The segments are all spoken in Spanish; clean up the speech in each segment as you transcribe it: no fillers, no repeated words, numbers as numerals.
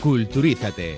Culturízate.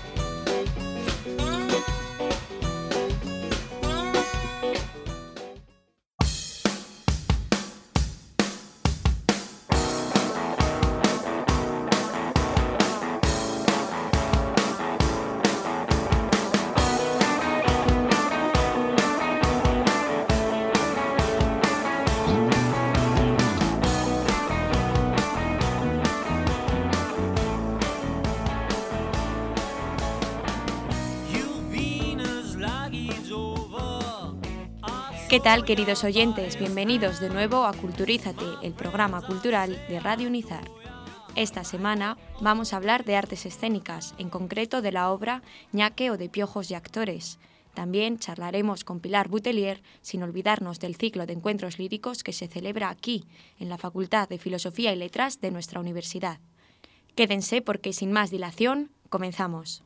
¿Qué tal, queridos oyentes? Bienvenidos de nuevo a Culturízate, el programa cultural de Radio Unizar. Esta semana vamos a hablar de artes escénicas, en concreto de la obra Ñaque o de Piojos y Actores. También charlaremos con Pilar Butelier, sin olvidarnos del ciclo de encuentros líricos que se celebra aquí, en la Facultad de Filosofía y Letras de nuestra universidad. Quédense porque sin más dilación, comenzamos.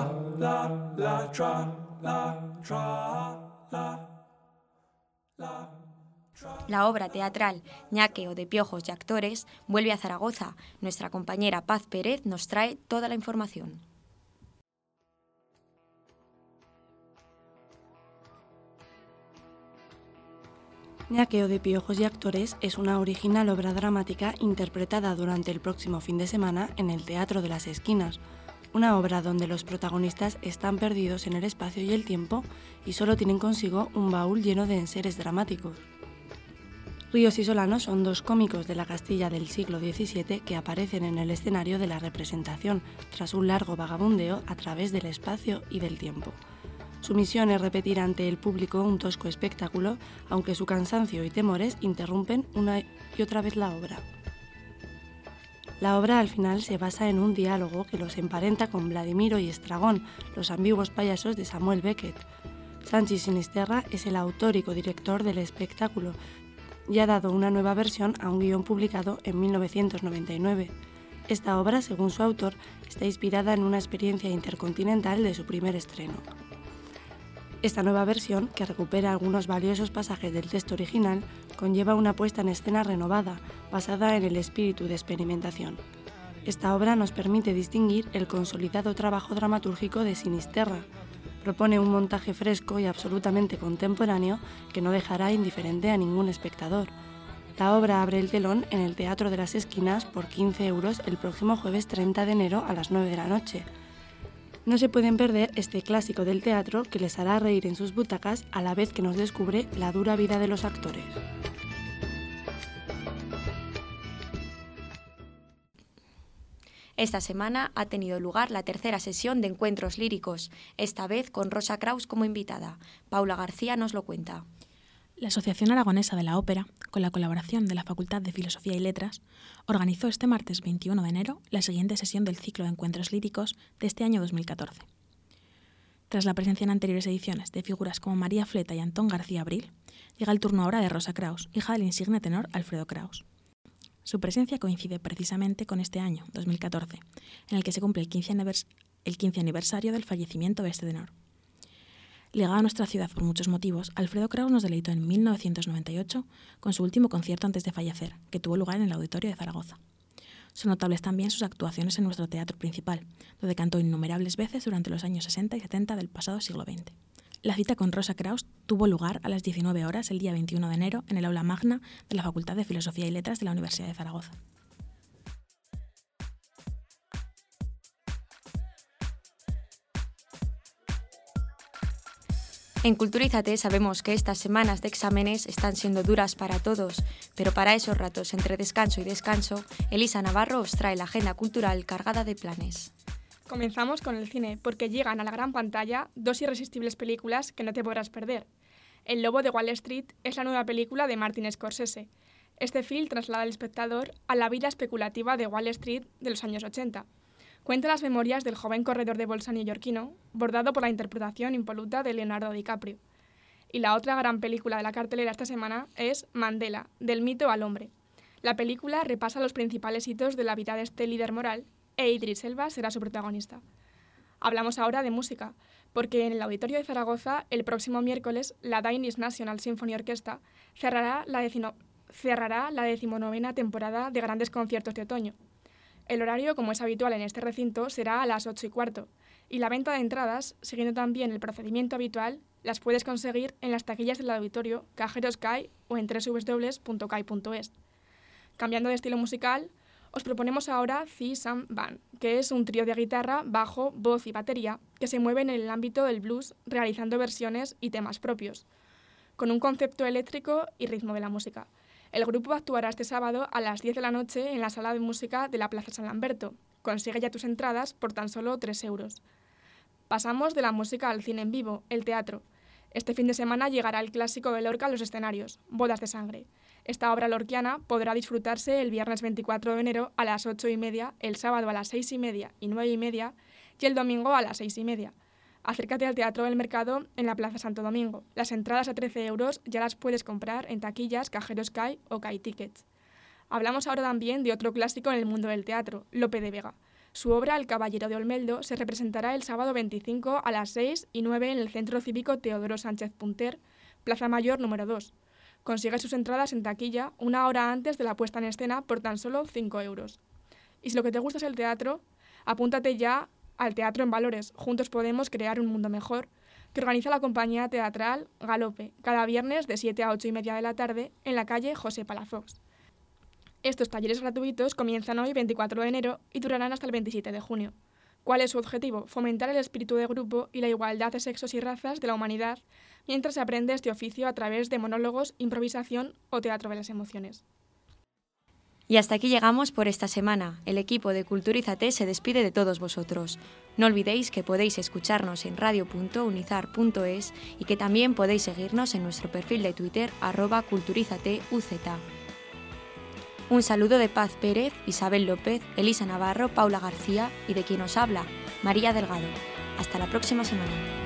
La obra teatral Ñaque o de Piojos y Actores vuelve a Zaragoza. Nuestra compañera Paz Pérez nos trae toda la información. Ñaque o de Piojos y Actores es una original obra dramática interpretada durante el próximo fin de semana en el Teatro de las Esquinas, una obra donde los protagonistas están perdidos en el espacio y el tiempo y solo tienen consigo un baúl lleno de enseres dramáticos. Ríos y Solano son dos cómicos de la Castilla del siglo XVII que aparecen en el escenario de la representación tras un largo vagabundeo a través del espacio y del tiempo. Su misión es repetir ante el público un tosco espectáculo, aunque su cansancio y temores interrumpen una y otra vez la obra. La obra al final se basa en un diálogo que los emparenta con Vladimiro y Estragón, los ambiguos payasos de Samuel Beckett. Sanchi Sinisterra es el autor y codirector del espectáculo y ha dado una nueva versión a un guión publicado en 1999. Esta obra, según su autor, está inspirada en una experiencia intercontinental de su primer estreno. Esta nueva versión, que recupera algunos valiosos pasajes del texto original, conlleva una puesta en escena renovada, basada en el espíritu de experimentación. Esta obra nos permite distinguir el consolidado trabajo dramatúrgico de Sinisterra. Propone un montaje fresco y absolutamente contemporáneo que no dejará indiferente a ningún espectador. La obra abre el telón en el Teatro de las Esquinas por 15 € el próximo jueves 30 de enero a las 9 de la noche. No se pueden perder este clásico del teatro que les hará reír en sus butacas a la vez que nos descubre la dura vida de los actores. Esta semana ha tenido lugar la tercera sesión de encuentros líricos, esta vez con Rosa Kraus como invitada. Paula García nos lo cuenta. La Asociación Aragonesa de la Ópera, con la colaboración de la Facultad de Filosofía y Letras, organizó este martes 21 de enero la siguiente sesión del ciclo de encuentros líricos de este año 2014. Tras la presencia en anteriores ediciones de figuras como María Fleta y Antón García Abril, llega el turno ahora de Rosa Kraus, hija del insigne tenor Alfredo Kraus. Su presencia coincide precisamente con este año, 2014, en el que se cumple el 15 aniversario del fallecimiento de este tenor. Llegado a nuestra ciudad por muchos motivos, Alfredo Kraus nos deleitó en 1998 con su último concierto antes de fallecer, que tuvo lugar en el Auditorio de Zaragoza. Son notables también sus actuaciones en nuestro teatro principal, donde cantó innumerables veces durante los años 60 y 70 del pasado siglo XX. La cita con Rosa Kraus tuvo lugar a las 19 horas el día 21 de enero en el aula magna de la Facultad de Filosofía y Letras de la Universidad de Zaragoza. En Culturízate sabemos que estas semanas de exámenes están siendo duras para todos, pero para esos ratos entre descanso y descanso, Elisa Navarro os trae la agenda cultural cargada de planes. Comenzamos con el cine, porque llegan a la gran pantalla dos irresistibles películas que no te podrás perder. El Lobo de Wall Street es la nueva película de Martin Scorsese. Este film traslada al espectador a la vida especulativa de Wall Street de los años 80. Cuenta las memorias del joven corredor de bolsa neoyorquino, bordado por la interpretación impoluta de Leonardo DiCaprio. Y la otra gran película de la cartelera esta semana es Mandela, del mito al hombre. La película repasa los principales hitos de la vida de este líder moral e Idris Elba será su protagonista. Hablamos ahora de música, porque en el Auditorio de Zaragoza, el próximo miércoles, la Danish National Symphony Orchestra cerrará la 19ª temporada de grandes conciertos de otoño. El horario, como es habitual en este recinto, será a las 8:15, y la venta de entradas, siguiendo también el procedimiento habitual, las puedes conseguir en las taquillas del auditorio, cajeros CAI o en www.cai.es. Cambiando de estilo musical, os proponemos ahora Thee Sam Band, que es un trío de guitarra, bajo, voz y batería que se mueve en el ámbito del blues realizando versiones y temas propios, con un concepto eléctrico y ritmo de la música. El grupo actuará este sábado a las 10 de la noche en la sala de música de la Plaza San Lamberto. Consigue ya tus entradas por tan solo 3 euros. Pasamos de la música al cine en vivo, el teatro. Este fin de semana llegará el clásico de Lorca a los escenarios, Bodas de Sangre. Esta obra lorquiana podrá disfrutarse el viernes 24 de enero a las 8:30, el sábado a las 6:30 y 9:30 y el domingo a las 6:30. Acércate al Teatro del Mercado en la Plaza Santo Domingo. Las entradas a 13 euros ya las puedes comprar en taquillas, cajeros CAI o CAI Tickets. Hablamos ahora también de otro clásico en el mundo del teatro, Lope de Vega. Su obra El Caballero de Olmeldo se representará el sábado 25 a las 6 y 9 en el Centro Cívico Teodoro Sánchez Punter, Plaza Mayor número 2. Consigue sus entradas en taquilla una hora antes de la puesta en escena por tan solo 5 euros. Y si lo que te gusta es el teatro, apúntate ya al Teatro en Valores. Juntos podemos crear un mundo mejor, que organiza la compañía teatral Galope, cada viernes de 7 a 8:30 de la tarde en la calle José Palafox. Estos talleres gratuitos comienzan hoy 24 de enero y durarán hasta el 27 de junio. ¿Cuál es su objetivo? Fomentar el espíritu de grupo y la igualdad de sexos y razas de la humanidad mientras se aprende este oficio a través de monólogos, improvisación o teatro de las emociones. Y hasta aquí llegamos por esta semana. El equipo de Culturízate se despide de todos vosotros. No olvidéis que podéis escucharnos en radio.unizar.es y que también podéis seguirnos en nuestro perfil de Twitter @culturízateuz. Un saludo de Paz Pérez, Isabel López, Elisa Navarro, Paula García y de quien os habla, María Delgado. Hasta la próxima semana.